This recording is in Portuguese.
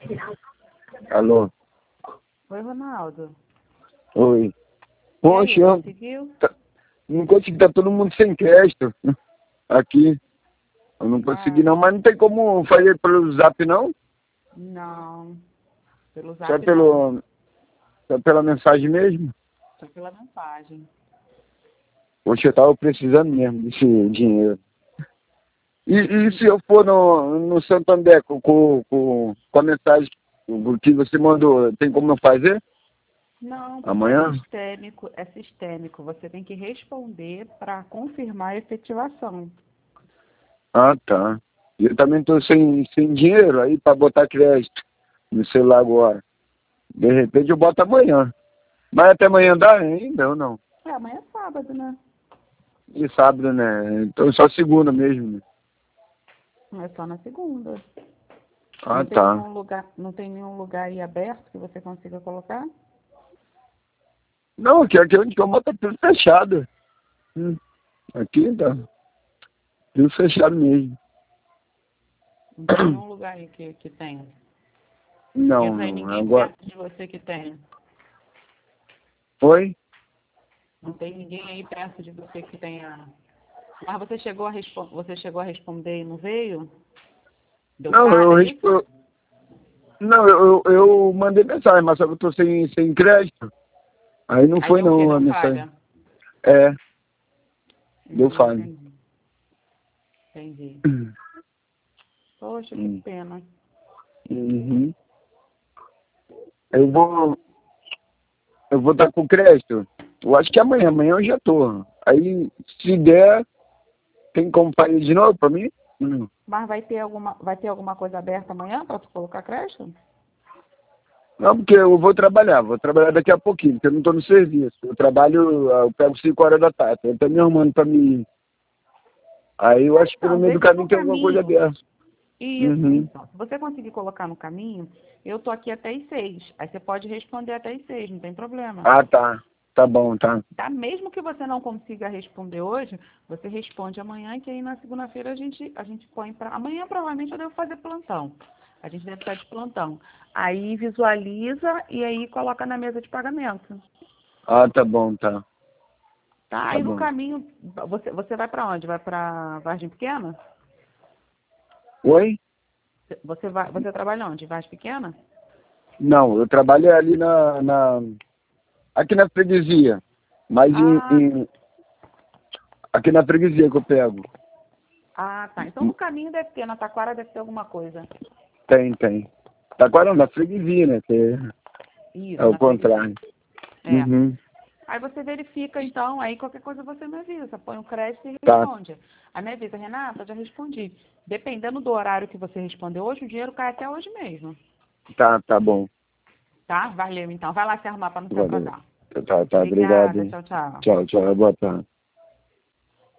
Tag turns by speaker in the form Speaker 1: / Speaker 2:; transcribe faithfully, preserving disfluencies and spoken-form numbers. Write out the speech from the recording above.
Speaker 1: Alô?
Speaker 2: Oi, Ronaldo.
Speaker 1: Oi.
Speaker 2: E
Speaker 1: Poxa,
Speaker 2: aí,
Speaker 1: eu
Speaker 2: conseguiu?
Speaker 1: tá- não consegui, tá todo mundo sem crédito aqui. Eu não consegui
Speaker 2: Ah,
Speaker 1: não, mas não tem como fazer pelo zap não?
Speaker 2: não. Pelo
Speaker 1: Só
Speaker 2: zap não.
Speaker 1: pelo, só pela mensagem mesmo?
Speaker 2: Só pela mensagem.
Speaker 1: Poxa, eu tava precisando mesmo desse dinheiro. E, e se eu for no, no Santander com, com, com, com a mensagem que você mandou, tem como eu fazer?
Speaker 2: Não, porque é
Speaker 1: Amanhã?
Speaker 2: sistêmico, é sistêmico. Você tem que responder para confirmar a efetivação.
Speaker 1: Ah, tá. E eu também tô sem, sem dinheiro aí pra botar crédito no celular agora. De repente eu boto amanhã. Mas até amanhã dá ainda ou não?
Speaker 2: É, amanhã é sábado, né?
Speaker 1: E sábado, né? Então só segunda mesmo, né?
Speaker 2: Não é só na segunda.
Speaker 1: Ah,
Speaker 2: Não tem
Speaker 1: tá.
Speaker 2: nenhum lugar, não tem nenhum lugar aí aberto que você consiga colocar?
Speaker 1: Não, aqui, aqui onde que eu moro tá tudo fechado. Hum, Aqui tá tudo fechado mesmo.
Speaker 2: Não tem nenhum lugar aí que, que tenha. E
Speaker 1: Não,
Speaker 2: não tem
Speaker 1: não.
Speaker 2: ninguém
Speaker 1: Agora.
Speaker 2: perto de você que tenha.
Speaker 1: Oi?
Speaker 2: Não tem ninguém aí perto de você que tenha. Mas você chegou a, respo você chegou a responder e não veio? Deu
Speaker 1: Não, eu,
Speaker 2: falha, é
Speaker 1: resp-
Speaker 2: isso?
Speaker 1: eu- não, eu, eu eu mandei mensagem, mas só que eu tô sem, sem crédito. Aí não
Speaker 2: Aí
Speaker 1: foi
Speaker 2: deu o quê?
Speaker 1: não a
Speaker 2: Deu
Speaker 1: mensagem.
Speaker 2: falha?
Speaker 1: É, deu
Speaker 2: Hum,
Speaker 1: falha.
Speaker 2: entendi. Entendi. Poxa, que
Speaker 1: Hum.
Speaker 2: pena.
Speaker 1: Uhum. Eu vou. Eu vou estar com crédito. Eu acho que amanhã, amanhã eu já tô. Aí, se der, tem como fazer de novo pra mim? Hum.
Speaker 2: Mas vai ter alguma, vai ter alguma coisa aberta amanhã para tu colocar crédito?
Speaker 1: Não, porque eu vou trabalhar, vou trabalhar daqui a pouquinho, porque eu não tô no serviço. Eu trabalho, eu pego cinco horas da tarde. Eu tô me arrumando pra mim ir. Aí eu acho que pelo
Speaker 2: Então,
Speaker 1: meio
Speaker 2: vê
Speaker 1: do
Speaker 2: se no
Speaker 1: caminho tem alguma coisa
Speaker 2: caminho.
Speaker 1: aberta.
Speaker 2: Isso,
Speaker 1: Uhum.
Speaker 2: então. Se você conseguir colocar no caminho, eu tô aqui até as seis. Aí você pode responder até as seis, não tem problema.
Speaker 1: Ah, tá. Tá bom, tá.
Speaker 2: Tá? Mesmo que você não consiga responder hoje, você responde amanhã, que aí na segunda-feira a gente, a gente põe para. Amanhã provavelmente eu devo fazer plantão. A gente deve estar de plantão. Aí visualiza e aí coloca na mesa de pagamento.
Speaker 1: Ah, tá bom, tá.
Speaker 2: Tá?
Speaker 1: Tá
Speaker 2: Aí no
Speaker 1: bom.
Speaker 2: caminho, você, você vai para onde? Vai para Vargem Pequena?
Speaker 1: Oi?
Speaker 2: Você vai, você trabalha onde? Vargem Pequena?
Speaker 1: Não, eu trabalho ali na, na aqui na freguesia. Mas em,
Speaker 2: Ah,
Speaker 1: em- aqui na freguesia que eu pego.
Speaker 2: ah, tá. Então no caminho deve ter, na Taquara deve ter alguma coisa.
Speaker 1: Tem, tem. Tá agora na freguesia, né? Que é
Speaker 2: Isso,
Speaker 1: o
Speaker 2: na freguesia.
Speaker 1: contrário.
Speaker 2: É.
Speaker 1: Uhum.
Speaker 2: Aí você verifica, então, aí qualquer coisa você me avisa, põe o crédito e
Speaker 1: Tá,
Speaker 2: responde. Aí me avisa, Renata, já respondi. Dependendo do horário que você respondeu hoje, o dinheiro cai até hoje mesmo.
Speaker 1: tá, tá bom.
Speaker 2: Tá? Valeu, então. Vai lá se arrumar para não se
Speaker 1: Valeu.
Speaker 2: atrasar.
Speaker 1: Tá, tá, obrigado.
Speaker 2: Obrigada,
Speaker 1: Hein?
Speaker 2: tchau, tchau.
Speaker 1: Tchau, tchau. Boa tarde.